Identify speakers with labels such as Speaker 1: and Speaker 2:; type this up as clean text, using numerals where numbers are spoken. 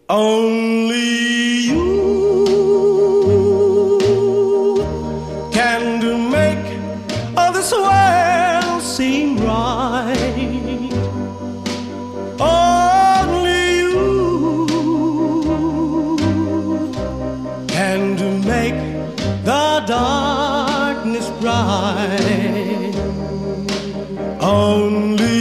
Speaker 1: Only you can to make all this world seem right. Only you can to make the darkness bright. Only